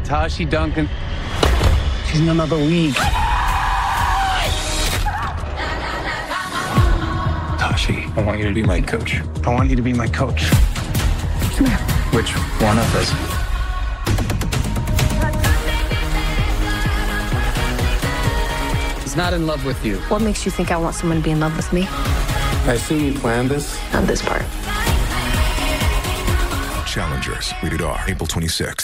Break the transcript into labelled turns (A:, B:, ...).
A: Tashi Duncan. She's in another league. Tashi, I want you to be my coach. I want you to be my coach. Come here. Which one of us? He's not in love with you.
B: What makes you think I want someone to be in love with me?
A: I assume you planned this?
B: Not this part.
C: Challengers, rated R, April 26th.